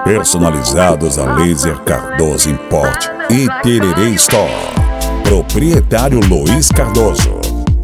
Personalizados a laser Cardoso Import e Tererê Store. Proprietário Luiz Cardoso.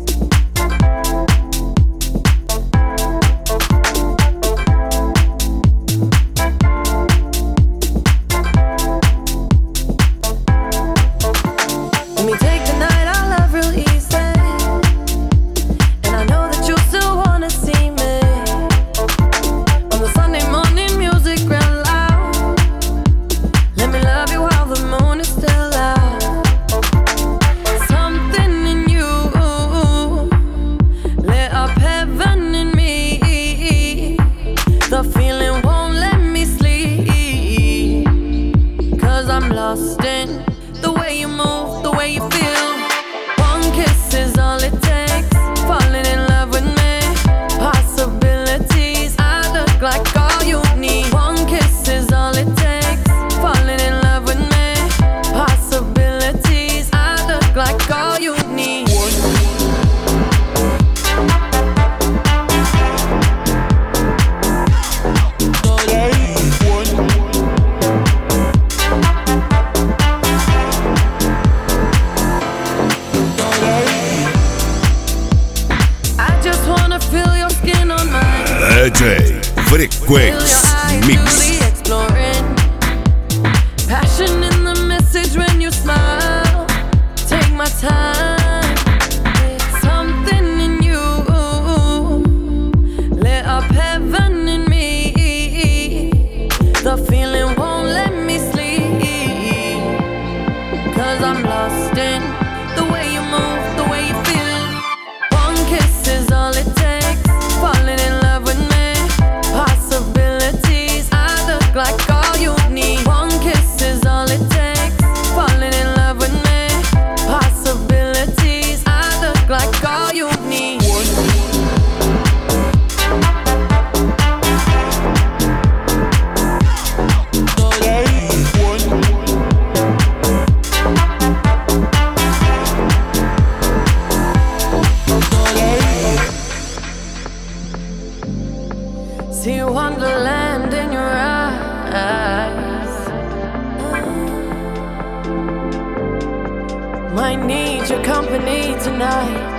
DJ Frequency Mix. Passion in the message when you smile. Take my time. Something in you lit up heaven in me. The feeling won't let me sleep, 'cause I'm lost in the way you move, the way you feel. One kiss is all it takes. Falling in love with me. Possibilities, I look like all you need. One kiss is all it takes. Falling in love with me. Possibilities, I look like all you need. See wonderland in your eyes. Might need your company tonight.